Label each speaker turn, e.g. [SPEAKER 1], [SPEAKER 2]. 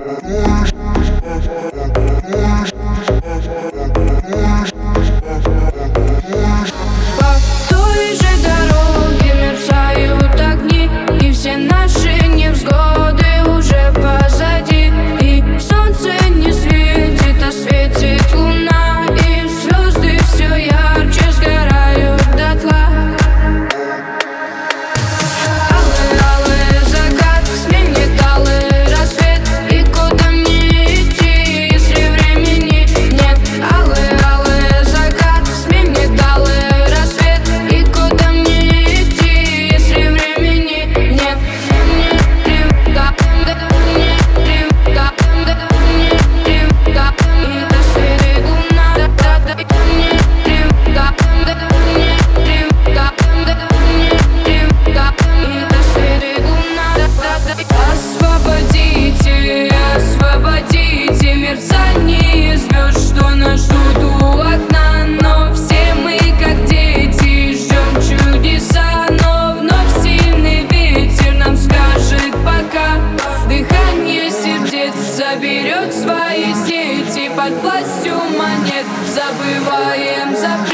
[SPEAKER 1] Освободите мерцание звезд, что нас ждут у окна. Но все мы, как дети, ждем чудеса. Но вновь сильный ветер нам скажет пока. Дыхание сердец заберет свои сети. Под властью монет забываем